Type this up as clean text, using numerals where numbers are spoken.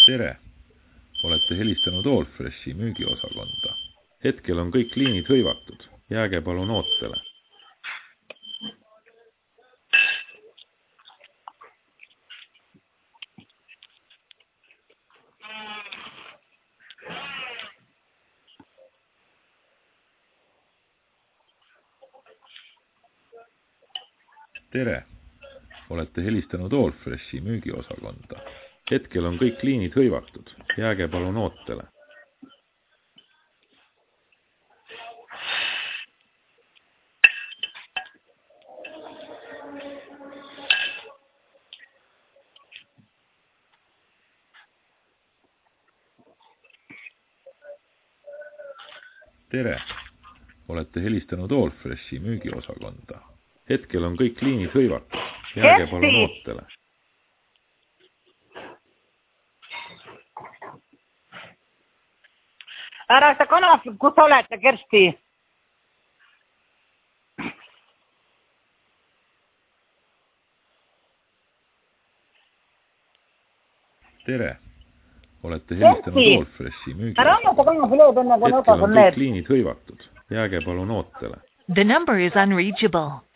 Tere! Olete helistanud Allfreshi müügiosakonda. Hetkel on kõik liinid hõivatud. Jääge palun ootele. Tere! Olete helistanud Allfreshi müügiosakonda. Hetkel on kõik liinid hõivatud. Jääge palun ootele. Tere! Olete helistanud Allfreshi müügiosakonda. Hetkel on kõik liinid hõivatud. Jääge palun ootele. Ära sa kanaf, kus olete, Kersti? Tere! Olete helistanud Allfreshi Ära anna ta kanaf üle, enne kui Hetkel on kõik liinid hõivatud. Jääge palun ootele. The number is unreachable.